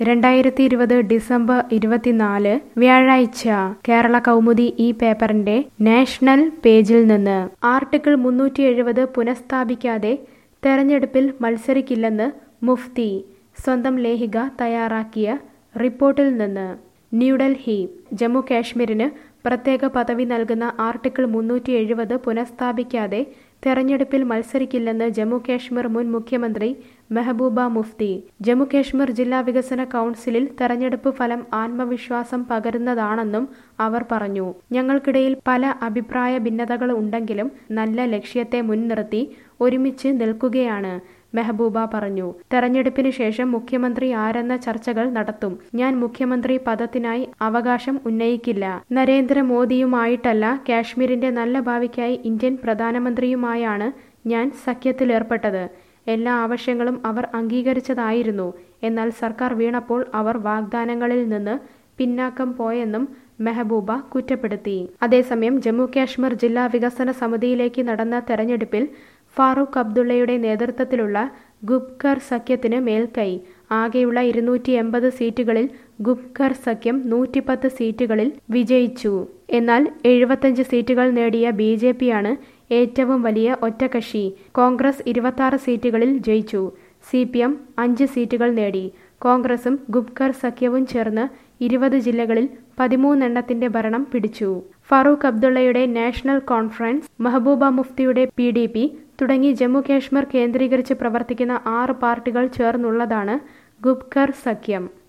2020 December 24 വ്യാഴാഴ്ച കേരള കൗമുദി ഈ പേപ്പറിന്റെ നാഷണൽ പേജിൽ നിന്ന് ആർട്ടിക്കിൾ 370 പുനഃസ്ഥാപിക്കാതെ തെരഞ്ഞെടുപ്പിൽ മത്സരിക്കില്ലെന്ന് മുഫ്തി സ്വന്തം ലേഖിക തയ്യാറാക്കിയ റിപ്പോർട്ടിൽ നിന്ന് ന്യൂഡൽഹി ജമ്മു കാശ്മീരിന് പ്രത്യേക പദവി നൽകുന്ന ആർട്ടിക്കിൾ 370 പുനഃസ്ഥാപിക്കാതെ തെരഞ്ഞെടുപ്പിൽ മത്സരിക്കില്ലെന്ന് ജമ്മു കാശ്മീർ മുൻ മുഖ്യമന്ത്രി മെഹബൂബ മുഫ്തി ജമ്മു കാശ്മീർ ജില്ലാ വികസന കൗൺസിലിൽ തെരഞ്ഞെടുപ്പ് ഫലം ആത്മവിശ്വാസം പകരുന്നതാണെന്നും അവർ പറഞ്ഞു. ഞങ്ങൾക്കിടയിൽ പല അഭിപ്രായ ഭിന്നതകൾ ഉണ്ടെങ്കിലും നല്ല ലക്ഷ്യത്തെ മുൻനിർത്തി ഒരുമിച്ച് നിൽക്കുകയാണ്, മെഹബൂബ പറഞ്ഞു. തെരഞ്ഞെടുപ്പിന് ശേഷം മുഖ്യമന്ത്രി ആരെന്ന ചർച്ചകൾ നടത്തും. ഞാൻ മുഖ്യമന്ത്രി പദത്തിനായി അവകാശം ഉന്നയിക്കില്ല. നരേന്ദ്രമോദിയുമായിട്ടല്ല, കാശ്മീരിന്റെ നല്ല ഭാവിക്കായി ഇന്ത്യൻ പ്രധാനമന്ത്രിയുമായാണ് ഞാൻ സഖ്യത്തിലേർപ്പെട്ടത്. എല്ലാ ആവശ്യങ്ങളും അവർ അംഗീകരിച്ചതായിരുന്നു. എന്നാൽ സർക്കാർ വീണപ്പോൾ അവർ വാഗ്ദാനങ്ങളിൽ നിന്ന് പിന്നാക്കം പോയെന്നും മെഹബൂബ കുറ്റപ്പെടുത്തി. അതേസമയം ജമ്മു കാശ്മീർ ജില്ലാ വികസന സമിതിയിലേക്ക് നടന്ന തെരഞ്ഞെടുപ്പിൽ ഫാറൂഖ് അബ്ദുള്ളയുടെ നേതൃത്വത്തിലുള്ള ഗുപ്കർ സഖ്യത്തിന് മേൽക്കൈ. ആകെയുള്ള 280 സീറ്റുകളിൽ ഗുപ്കർ സഖ്യം 110 സീറ്റുകളിൽ വിജയിച്ചു. എന്നാൽ 75 സീറ്റുകൾ നേടിയ BJPയാണ് ഏറ്റവും വലിയ ഒറ്റക്കക്ഷി. കോൺഗ്രസ് 26 സീറ്റുകളിൽ ജയിച്ചു. CPM 5 സീറ്റുകൾ നേടി. കോൺഗ്രസും ഗുപ്കർ സഖ്യവും ചേർന്ന് 20 ജില്ലകളിൽ 13 എണ്ണത്തിന്റെ ഭരണം പിടിച്ചു. ഫാറൂഖ് അബ്ദുള്ളയുടെ നാഷണൽ കോൺഫറൻസ്, മെഹബൂബ മുഫ്തിയുടെ PDP തുടങ്ങി ജമ്മു കാശ്മീർ കേന്ദ്രീകരിച്ച് പ്രവർത്തിക്കുന്ന 6 പാർട്ടികൾ ചേർന്നുള്ളതാണ് ഗുപ്കർ സഖ്യം.